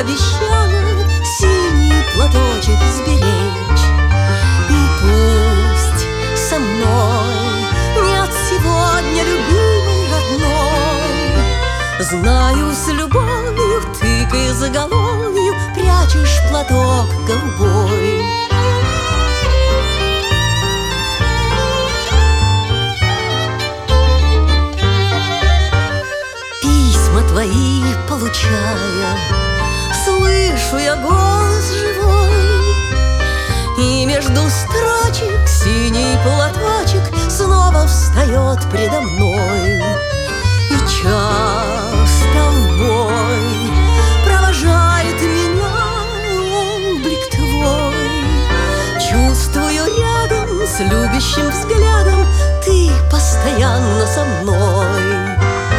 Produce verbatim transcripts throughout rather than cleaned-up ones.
обещала синий платочек сберечь. И пусть со мной нет сегодня любимой родной, знаю, с любовью ты к изголовью прячешь платок голубой. Письма твои получая, слышу я голос живой, и между строчек синий платочек снова встает предо мной. И часто в бой провожает меня облик твой. Чувствую рядом с любящим взглядом ты постоянно со мной.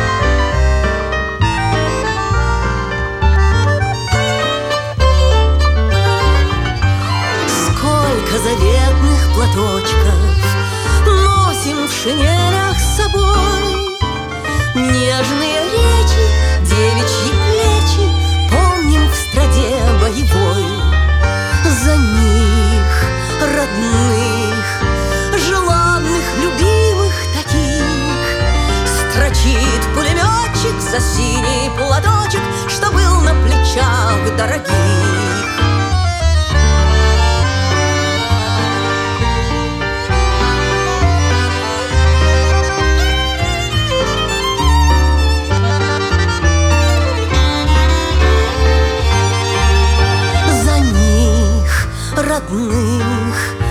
Заветных платочков носим в шинелях с собой. Нежные речи, девичьи плечи помним в страде боевой. За них, родных, желанных, любимых таких, строчит пулеметчик за синий платочек, что был на плечах дорогих. Родных,